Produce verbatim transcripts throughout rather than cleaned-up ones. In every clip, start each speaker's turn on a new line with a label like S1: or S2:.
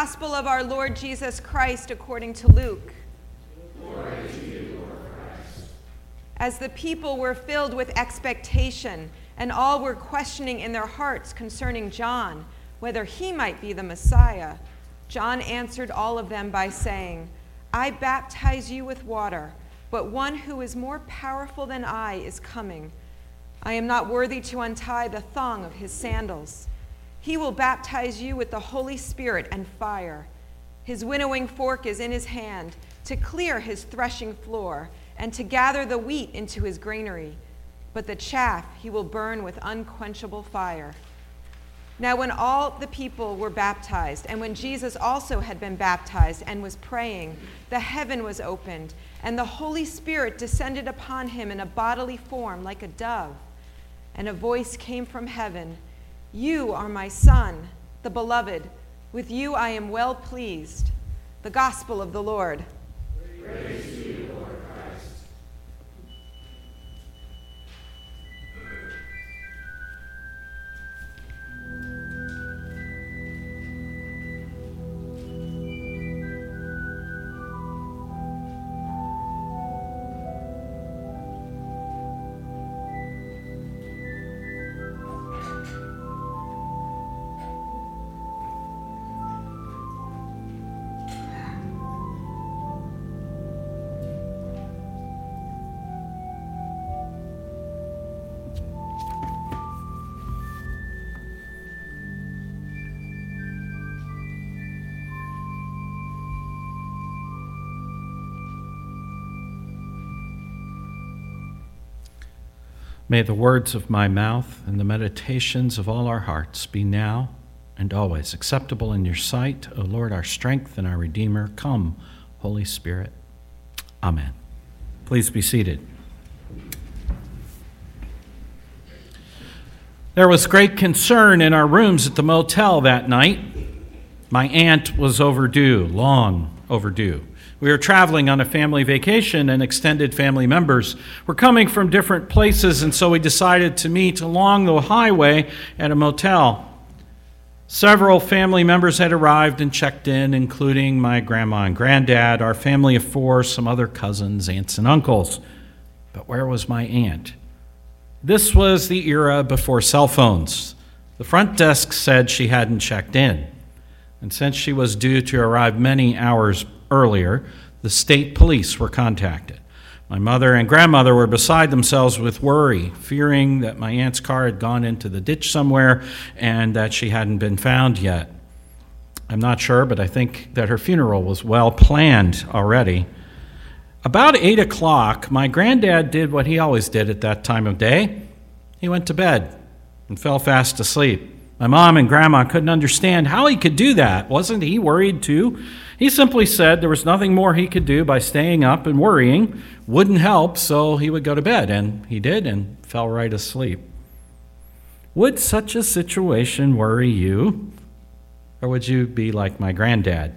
S1: gospel of our Lord Jesus Christ according to Luke.
S2: Glory to you, Lord Christ.
S1: As the people were filled with expectation, and all were questioning in their hearts concerning John, whether he might be the Messiah, John answered all of them by saying, I baptize you with water, but one who is more powerful than I is coming. I am not worthy to untie the thong of his sandals. He will baptize you with the Holy Spirit and fire. His winnowing fork is in his hand to clear his threshing floor and to gather the wheat into his granary, but the chaff he will burn with unquenchable fire. Now when all the people were baptized, and when Jesus also had been baptized and was praying, the heaven was opened, and the Holy Spirit descended upon him in a bodily form like a dove. And a voice came from heaven, You are my Son, the beloved. With you I am well pleased. The gospel of the Lord.
S2: Praise to you, Lord Christ.
S3: May the words of my mouth and the meditations of all our hearts be now and always acceptable in your sight, O Lord, our strength and our Redeemer. Come, Holy Spirit. Amen. Please be seated. There was great concern in our rooms at the motel that night. My aunt was overdue, long overdue. We were traveling on a family vacation, and extended family members were coming from different places, and so we decided to meet along the highway at a motel. Several family members had arrived and checked in, including my grandma and granddad, our family of four, some other cousins, aunts, and uncles. But where was my aunt? This was the era before cell phones. The front desk said she hadn't checked in, and since she was due to arrive many hours earlier, the state police were contacted. My mother and grandmother were beside themselves with worry, fearing that my aunt's car had gone into the ditch somewhere and that she hadn't been found yet. I'm not sure, but I think that her funeral was well planned already. About eight o'clock, my granddad did what he always did at that time of day. He went to bed and fell fast asleep. My mom and grandma couldn't understand how he could do that. Wasn't he worried too? He simply said there was nothing more he could do by staying up, and worrying wouldn't help, so he would go to bed, and he did and fell right asleep. Would such a situation worry you, or would you be like my granddad?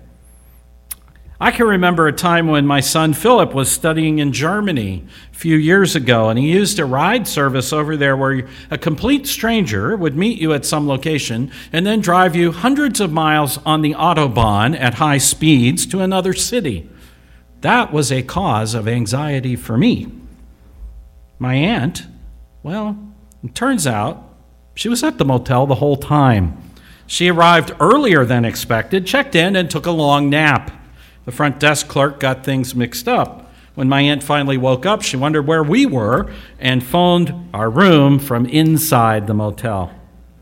S3: I can remember a time when my son Philip was studying in Germany a few years ago, and he used a ride service over there where a complete stranger would meet you at some location and then drive you hundreds of miles on the Autobahn at high speeds to another city. That was a cause of anxiety for me. My aunt, well, it turns out she was at the motel the whole time. She arrived earlier than expected, checked in, and took a long nap. The front desk clerk got things mixed up. When my aunt finally woke up, she wondered where we were and phoned our room from inside the motel.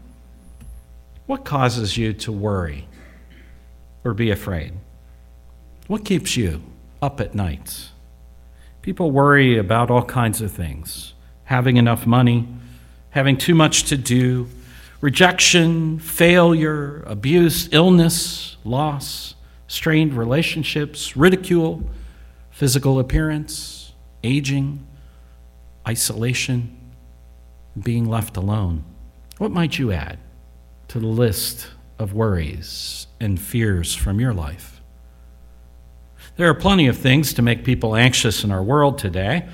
S3: What causes you to worry or be afraid? What keeps you up at nights? People worry about all kinds of things. Having enough money, having too much to do, rejection, failure, abuse, illness, loss, strained relationships, ridicule, physical appearance, aging, isolation, being left alone. What might you add to the list of worries and fears from your life? There are plenty of things to make people anxious in our world today.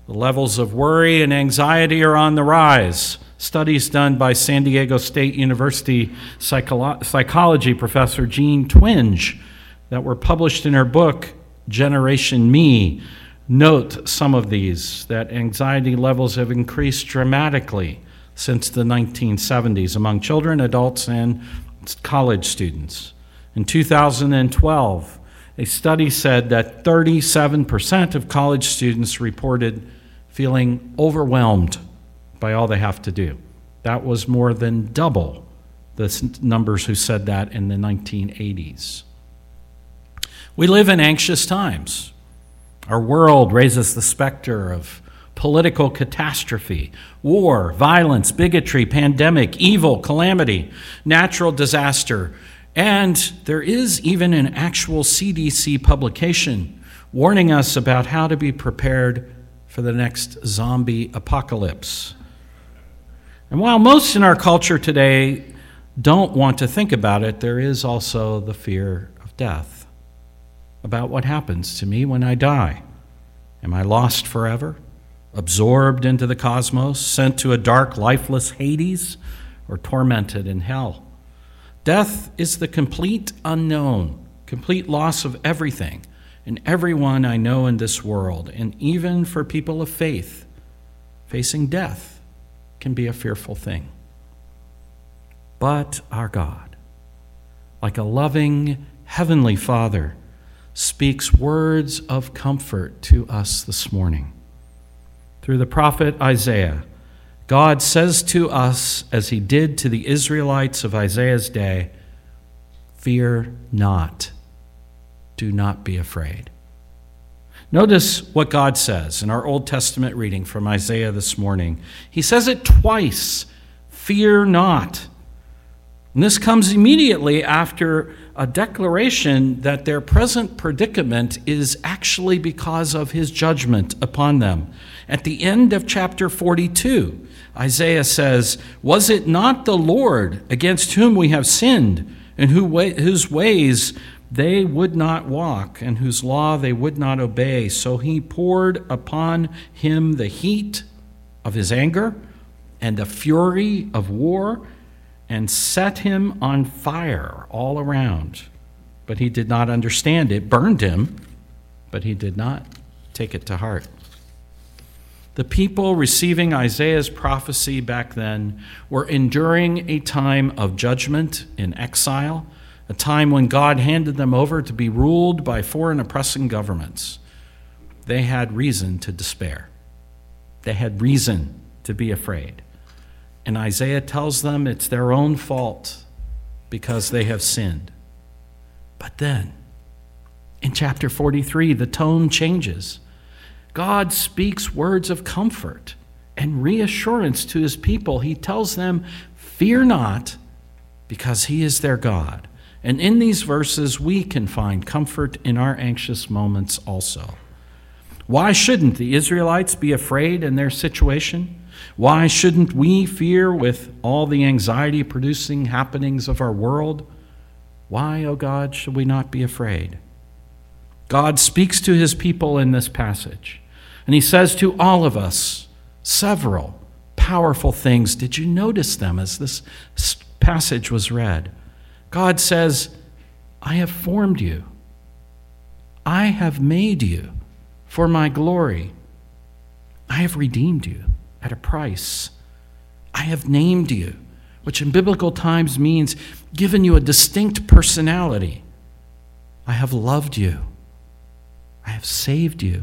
S3: The levels of worry and anxiety are on the rise. Studies done by San Diego State University psycholo- psychology professor Jean Twenge that were published in her book, Generation Me, note some of these, that anxiety levels have increased dramatically since the nineteen seventies among children, adults, and college students. In two thousand twelve, a study said that thirty-seven percent of college students reported feeling overwhelmed by all they have to do. That was more than double the numbers who said that in the nineteen eighties. We live in anxious times. Our world raises the specter of political catastrophe, war, violence, bigotry, pandemic, evil, calamity, natural disaster, and there is even an actual C D C publication warning us about how to be prepared for the next zombie apocalypse. And while most in our culture today don't want to think about it, there is also the fear of death, about what happens to me when I die. Am I lost forever, absorbed into the cosmos, sent to a dark, lifeless Hades, or tormented in hell? Death is the complete unknown, complete loss of everything and everyone I know in this world, and even for people of faith, facing death can be a fearful thing. But our God, like a loving heavenly Father, speaks words of comfort to us this morning. Through the prophet Isaiah, God says to us, as he did to the Israelites of Isaiah's day, "Fear not. Do not be afraid." Notice what God says in our Old Testament reading from Isaiah this morning. He says it twice, "Fear not." And this comes immediately after a declaration that their present predicament is actually because of his judgment upon them. At the end of chapter forty-two, Isaiah says, "Was it not the Lord against whom we have sinned, and who wa- whose ways they would not walk, and whose law they would not obey? So he poured upon him the heat of his anger and the fury of war, and set him on fire all around. But he did not understand it, burned him, but he did not take it to heart." The people receiving Isaiah's prophecy back then were enduring a time of judgment in exile, a time when God handed them over to be ruled by foreign oppressing governments. They had reason to despair. They had reason to be afraid. And Isaiah tells them it's their own fault because they have sinned. But then, in chapter forty-three, the tone changes. God speaks words of comfort and reassurance to his people. He tells them, "Fear not, because he is their God." And in these verses, we can find comfort in our anxious moments also. Why shouldn't the Israelites be afraid in their situation? Why shouldn't we fear with all the anxiety-producing happenings of our world? Why, O God, should we not be afraid? God speaks to his people in this passage, and he says to all of us several powerful things. Did you notice them as this passage was read? God says, "I have formed you. I have made you for my glory. I have redeemed you at a price. I have named you," which in biblical times means given you a distinct personality. "I have loved you. I have saved you."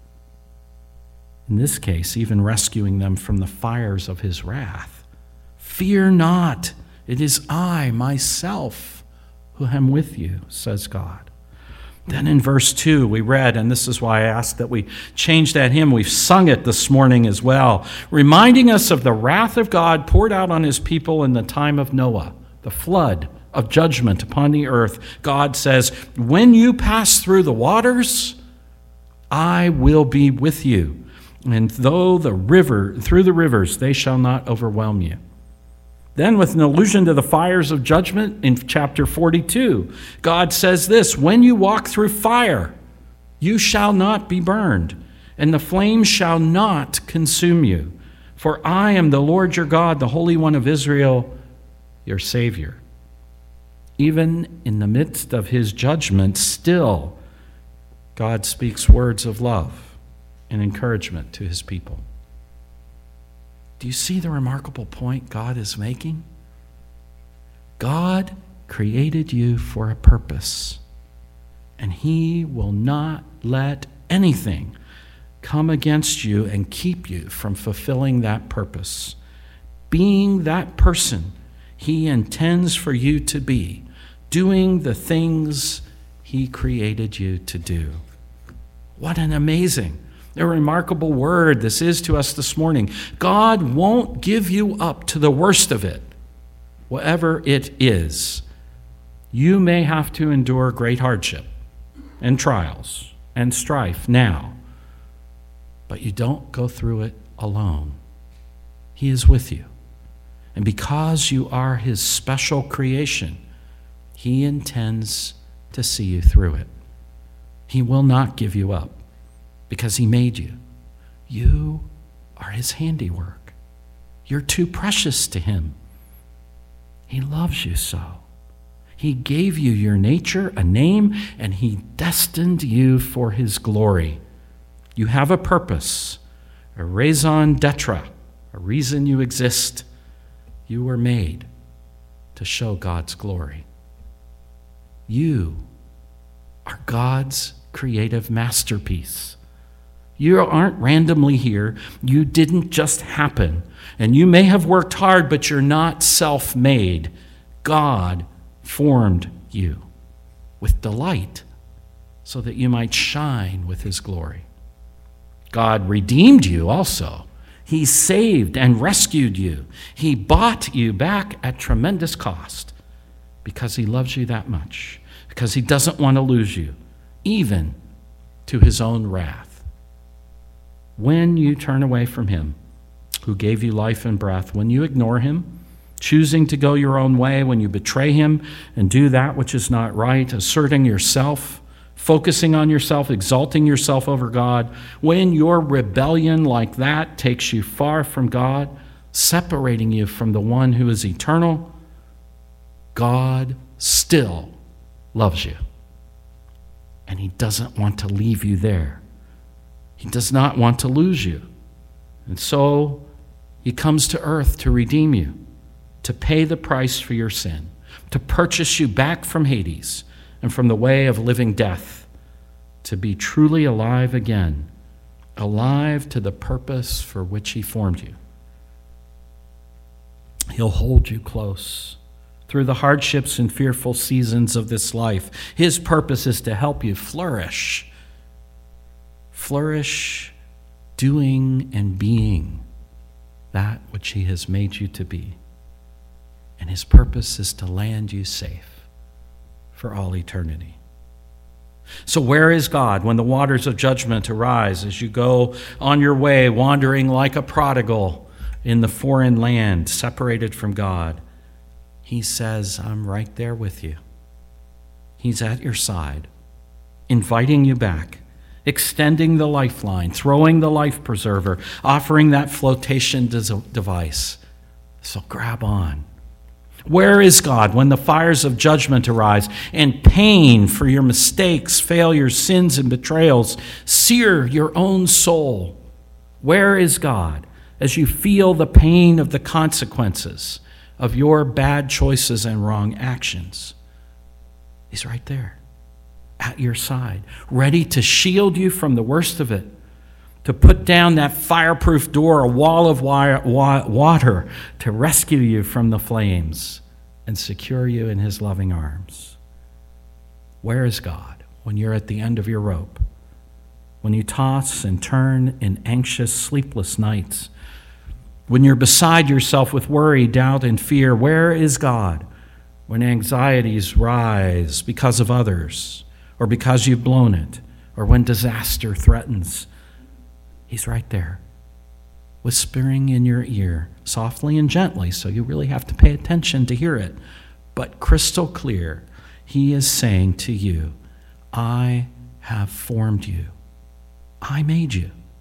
S3: In this case, even rescuing them from the fires of his wrath. "Fear not. It is I, myself, who am with you," says God. Then in verse two, we read, and this is why I asked that we change that hymn. We've sung it this morning as well, reminding us of the wrath of God poured out on his people in the time of Noah, the flood of judgment upon the earth. God says, "When you pass through the waters, I will be with you. And though the river, through the rivers, they shall not overwhelm you." Then, with an allusion to the fires of judgment in chapter forty-two, God says this, "When you walk through fire, you shall not be burned. and the flame shall not consume you. For I am the Lord your God, the Holy One of Israel, your Savior. Even in the midst of his judgment, still God speaks words of love and encouragement to his people. Do you see the remarkable point God is making? God created you for a purpose, and he will not let anything come against you and keep you from fulfilling that purpose. Being that person he intends for you to be, doing the things he created you to do. What an amazing, a remarkable word this is to us this morning. God won't give you up to the worst of it, whatever it is. You may have to endure great hardship and trials and strife now, but you don't go through it alone. He is with you. And because you are his special creation, he intends to see you through it. He will not give you up because he made you. You are his handiwork. You're too precious to him. He loves you so. He gave you your nature, a name, and he destined you for his glory. You have a purpose, a raison d'etre, a reason you exist. You were made to show God's glory. You are God's creative masterpiece. You aren't randomly here. You didn't just happen. And you may have worked hard, but you're not self-made. God formed you with delight so that you might shine with his glory. God redeemed you also. He saved and rescued you. He bought you back at tremendous cost because he loves you that much, because he doesn't want to lose you, even to his own wrath. When you turn away from him, who gave you life and breath, when you ignore him, choosing to go your own way, when you betray him and do that which is not right, asserting yourself, focusing on yourself, exalting yourself over God, when your rebellion like that takes you far from God, separating you from the one who is eternal, God still loves you. And he doesn't want to leave you there. He does not want to lose you. And so he comes to earth to redeem you, to pay the price for your sin, to purchase you back from Hades and from the way of living death, to be truly alive again, alive to the purpose for which he formed you. He'll hold you close through the hardships and fearful seasons of this life. His purpose is to help you flourish. Flourish doing and being that which he has made you to be. And his purpose is to land you safe for all eternity. So where is God when the waters of judgment arise as you go on your way, wandering like a prodigal in the foreign land, separated from God? He says, I'm right there with you. He's at your side, inviting you back, extending the lifeline, throwing the life preserver, offering that flotation device. So grab on. Where is God when the fires of judgment arise and pain for your mistakes, failures, sins, and betrayals sear your own soul? Where is God as you feel the pain of the consequences of your bad choices and wrong actions? He's right there at your side, ready to shield you from the worst of it, to put down that fireproof door, a wall of wire, wa- water, to rescue you from the flames and secure you in his loving arms. Where is God when you're at the end of your rope? When you toss and turn in anxious, sleepless nights? When you're beside yourself with worry, doubt, and fear? Where is God when anxieties rise because of others, or because you've blown it, or when disaster threatens? He's right there, whispering in your ear, softly and gently, so you really have to pay attention to hear it, but crystal clear. He is saying to you, I have formed you. I made you.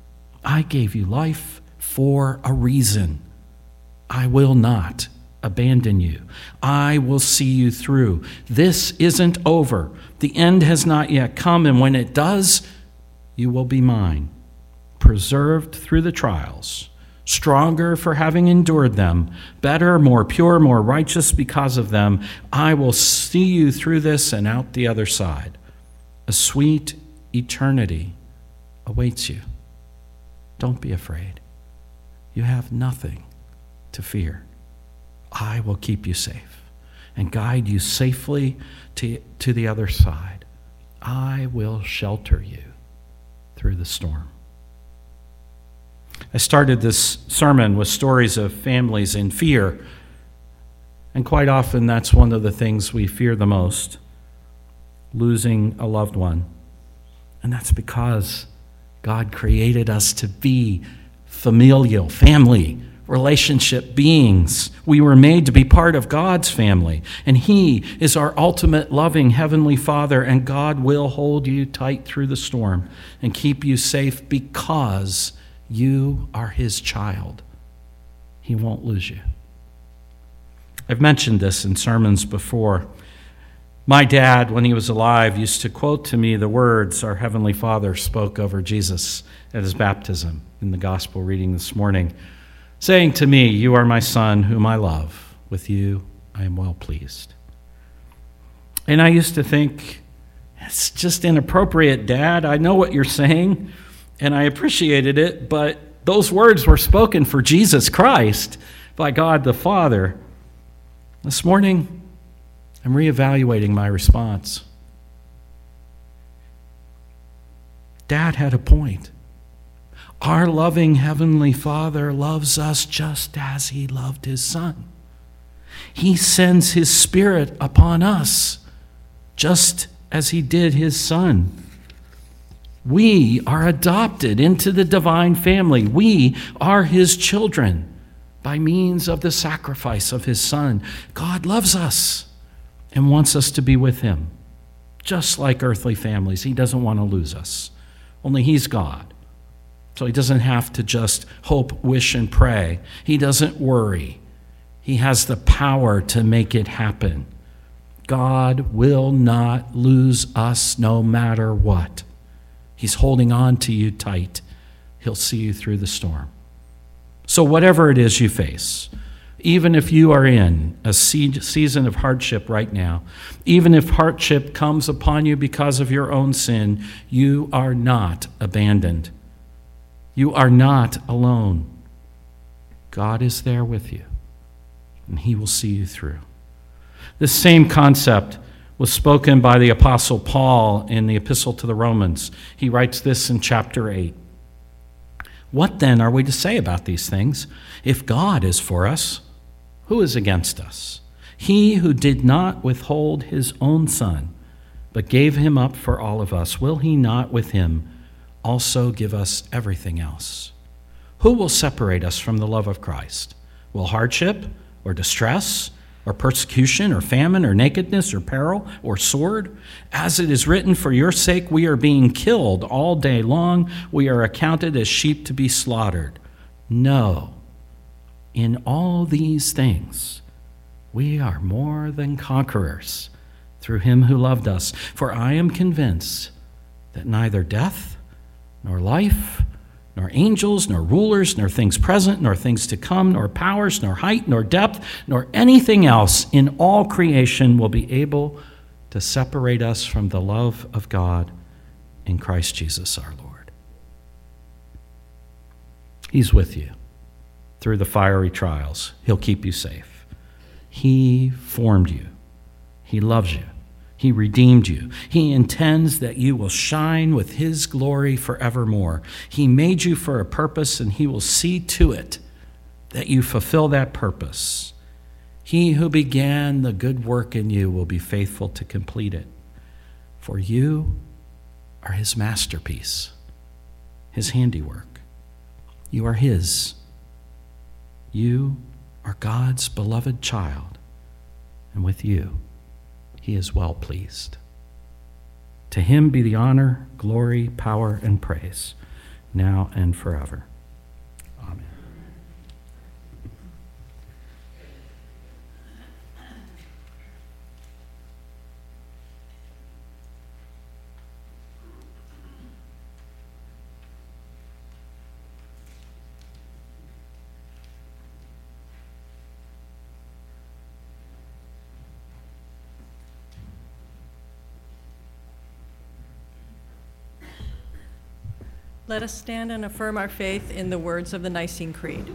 S3: I gave you life for a reason. I will not abandon you. I will see you through. This isn't over. The end has not yet come, and when it does, you will be mine, preserved through the trials, stronger for having endured them, better, more pure, more righteous because of them. I will see you through this and out the other side. A sweet eternity awaits you. Don't be afraid. You have nothing to fear. I will keep you safe and guide you safely to, to the other side. I will shelter you through the storm. I started this sermon with stories of families in fear, and quite often that's one of the things we fear the most, losing a loved one. And that's because God created us to be familial, family, relationship beings. We were made to be part of God's family, and He is our ultimate loving Heavenly Father, and God will hold you tight through the storm and keep you safe because you are His child. He won't lose you. I've mentioned this in sermons before. My dad, when he was alive, used to quote to me the words our Heavenly Father spoke over Jesus at his baptism in the gospel reading this morning, saying to me, "You are my son whom I love. With you I am well pleased." And I used to think, it's just inappropriate, Dad. I know what you're saying, and I appreciated it, but those words were spoken for Jesus Christ by God the Father. This morning, I'm reevaluating my response. Dad had a point. Our loving Heavenly Father loves us just as He loved His Son. He sends His Spirit upon us just as He did His Son. We are adopted into the divine family. We are His children by means of the sacrifice of His Son. God loves us and wants us to be with Him. Just like earthly families, He doesn't want to lose us. Only He's God. So He doesn't have to just hope, wish, and pray. He doesn't worry. He has the power to make it happen. God will not lose us no matter what. He's holding on to you tight. He'll see you through the storm. So whatever it is you face, even if you are in a season of hardship right now, even if hardship comes upon you because of your own sin, you are not abandoned. You are not alone. God is there with you, and He will see you through. This same concept was spoken by the Apostle Paul in the Epistle to the Romans. He writes this in chapter eight. What then are we to say about these things? If God is for us, who is against us? He who did not withhold His own Son, but gave Him up for all of us, will He not with Him also give us everything else? Who will separate us from the love of Christ? Will hardship or distress or persecution or famine or nakedness or peril or sword? As it is written, for your sake we are being killed all day long. We are accounted as sheep to be slaughtered. No, in all these things we are more than conquerors through Him who loved us. For I am convinced that neither death nor life, nor angels, nor rulers, nor things present, nor things to come, nor powers, nor height, nor depth, nor anything else in all creation will be able to separate us from the love of God in Christ Jesus our Lord. He's with you through the fiery trials. He'll keep you safe. He formed you. He loves you. He redeemed you. He intends that you will shine with His glory forevermore. He made you for a purpose, and He will see to it that you fulfill that purpose. He who began the good work in you will be faithful to complete it. For you are His masterpiece, His handiwork. You are His. You are God's beloved child, and with you He is well pleased. To Him be the honor, glory, power, and praise, now and forever. Amen.
S4: Let us stand and affirm our faith in the words of the Nicene Creed.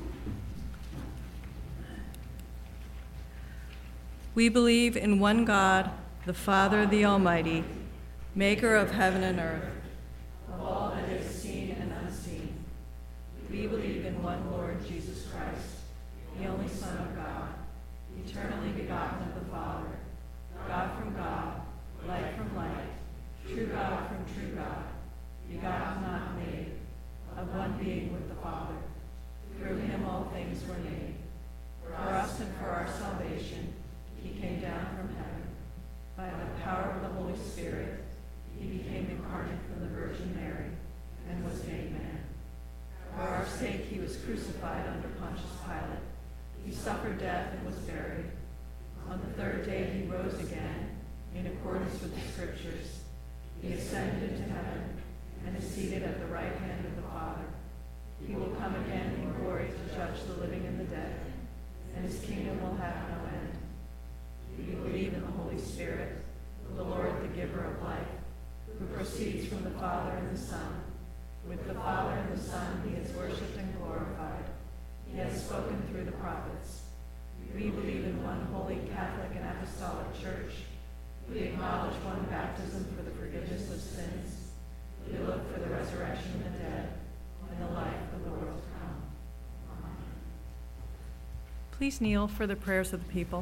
S4: We believe in one God, the Father, the Almighty, maker of heaven and earth, of all that is seen and unseen. We believe in one Lord Jesus Christ, the only Son of God, eternally begotten of the Father, God from God, light from light, true God from true God, begotten, not made, of one being with the Father. Through him all things were made. For us and for our salvation, he came down from heaven. By the power of the Holy Spirit, he became incarnate from the Virgin Mary and was made man. For our sake he was crucified under Pontius Pilate. He suffered death and was buried. On the third day he rose again, in accordance with the Scriptures. He ascended into heaven and is seated at the right hand of the Father. He will come again in glory to judge the living and the dead, and his kingdom will have no end. We believe in the Holy Spirit, the Lord, the giver of life, who proceeds from the Father and the Son. With the Father and the Son he is worshipped and glorified. He has spoken through the prophets. We believe in one holy Catholic and Apostolic Church. We acknowledge one baptism for the forgiveness of sins. We look for the resurrection of the dead and the life of the world to come. Amen. Please kneel for the prayers of the people.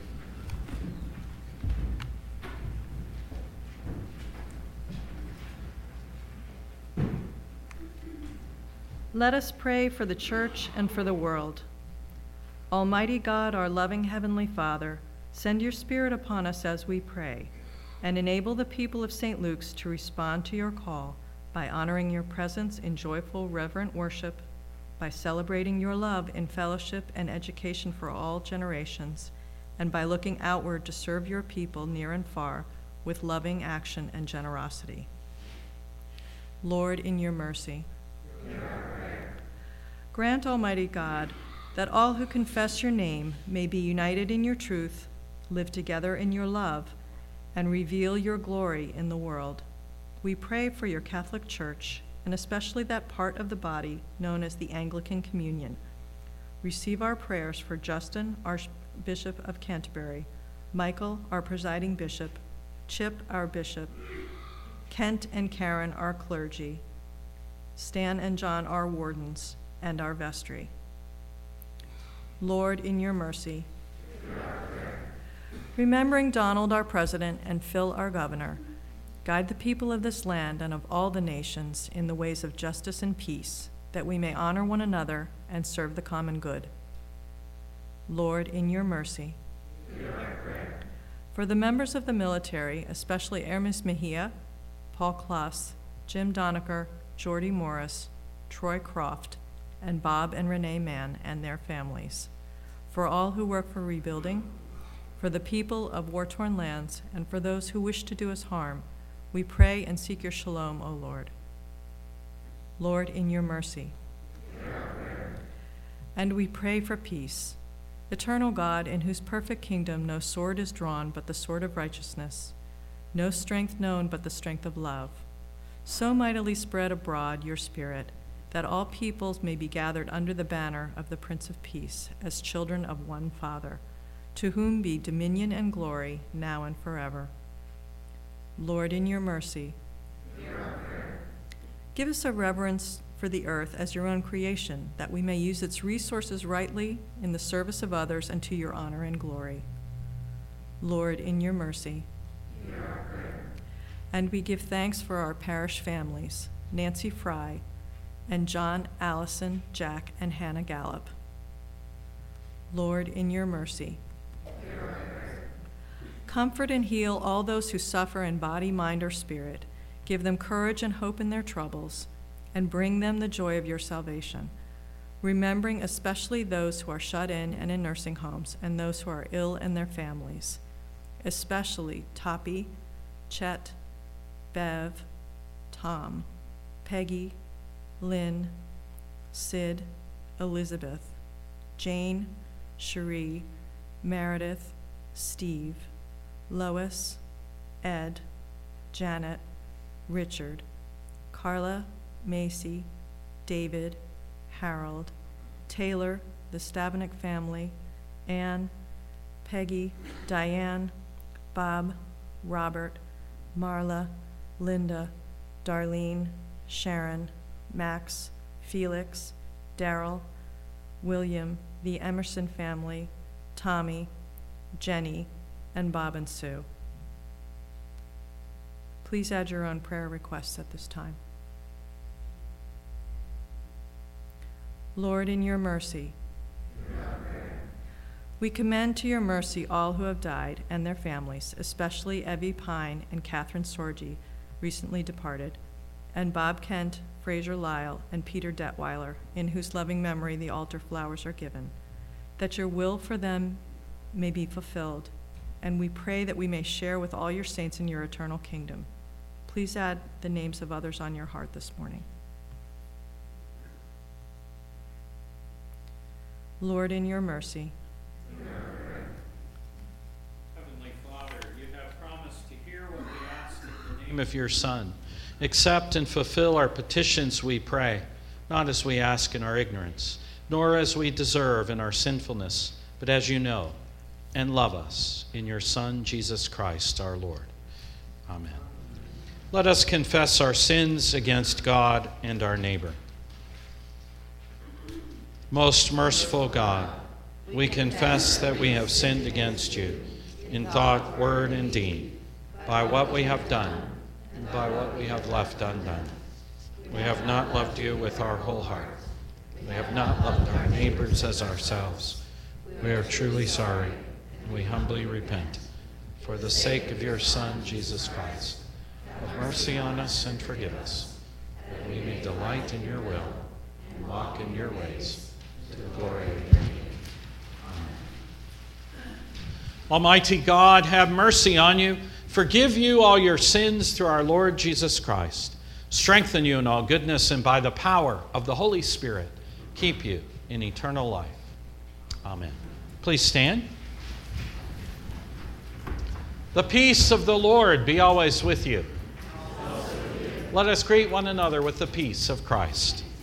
S4: Let us pray for the Church and for the world. Almighty God, our loving Heavenly Father, send your Spirit upon us as we pray, and enable the people of Saint Luke's to respond to your call by honoring your presence in joyful, reverent worship, by celebrating your love in fellowship and education for all generations, and by looking outward to serve your people near and far with loving action and generosity. Lord, in your mercy, grant, Almighty God, that all who confess your name may be united in your truth, live together in your love, and reveal your glory in the world. We pray for your Catholic Church, and especially that part of the body known as the Anglican Communion. Receive our prayers for Justin, Archbishop of Canterbury, Michael, our presiding bishop, Chip, our bishop, Kent and Karen, our clergy, Stan and John, our wardens, and our vestry. Lord, in your mercy, remembering Donald, our president, and Phil, our governor, guide the people of this land and of all the nations in the ways of justice and peace, that we may honor one another and serve the common good. Lord, in your mercy, for the members of the military, especially Hermes Mejia, Paul Klaas, Jim Donaker, Jordy Morris, Troy Croft, and Bob and Renee Mann and their families, for all who work for rebuilding, for the people of war-torn lands, and for those who wish to do us harm, we pray and seek your shalom, O Lord. Lord, in your mercy. And we pray for peace. Eternal God, in whose perfect kingdom no sword is drawn but the sword of righteousness, no strength known but the strength of love, so mightily spread abroad your Spirit, that all peoples may be gathered under the banner of the Prince of Peace, as children of one Father, to whom be dominion and glory, now and forever. Lord, in your mercy, give us a reverence for the earth as your own creation, that we may use its resources rightly in the service of others and to your honor and glory. Lord, in your mercy. And we give thanks for our parish families, Nancy Fry, and John, Allison, Jack, and Hannah Gallup. Lord, in your mercy. Comfort and heal all those who suffer in body, mind, or spirit. Give them courage and hope in their troubles, and bring them the joy of your salvation, remembering especially those who are shut in and in nursing homes and those who are ill and their families, especially Toppy, Chet, Bev, Tom, Peggy, Lynn, Sid, Elizabeth, Jane, Cherie, Meredith, Steve, Lois, Ed, Janet, Richard, Carla, Macy, David, Harold, Taylor, the Stavnik family, Anne, Peggy, Diane, Bob, Robert, Marla, Linda, Darlene, Sharon, Max, Felix, Daryl, William, the Emerson family, Tommy, Jenny, and Bob and Sue. Please add your own prayer requests at this time. Lord, in your mercy, we commend to your mercy all who have died and their families, especially Evie Pine and Catherine Sorgi, recently departed, and Bob Kent, Fraser Lyle, and Peter Detweiler, in whose loving memory the altar flowers are given, that your will for them may be fulfilled, and we pray that we may share with all your saints in your eternal kingdom. Please add the names of others on your heart this morning. Lord, in your mercy.
S3: Heavenly Father, you have promised to hear what we ask in the name of your Son. Accept and fulfill our petitions, we pray, not as we ask in our ignorance, nor as we deserve in our sinfulness, but as you know and love us in your Son, Jesus Christ, our Lord. Amen. Let us confess our sins against God and our neighbor. Most merciful God, we confess that we have sinned against you in thought, word, and deed, by what we have done and by what we have left undone. We have not loved you with our whole heart. We have not loved our neighbors as ourselves. We are truly sorry, and we humbly repent. For the sake of your Son, Jesus Christ, have mercy on us and forgive us, that we may delight in your will and walk in your ways, to the glory of your name. Amen. Almighty God, have mercy on you, forgive you all your sins through our Lord Jesus Christ, strengthen you in all goodness, and by the power of the Holy Spirit, keep you in eternal life. Amen. Please stand. The peace of the Lord be always with you. Let us greet one another with the peace of Christ.